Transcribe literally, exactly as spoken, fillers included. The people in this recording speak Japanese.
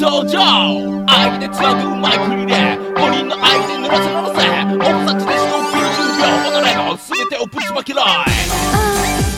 登場。愛でつなぐマイクリレー、五人の愛で濡らせ濡らせ、オブザトゥデシのビーじゅうびょう、己の全てをぶちまけろい。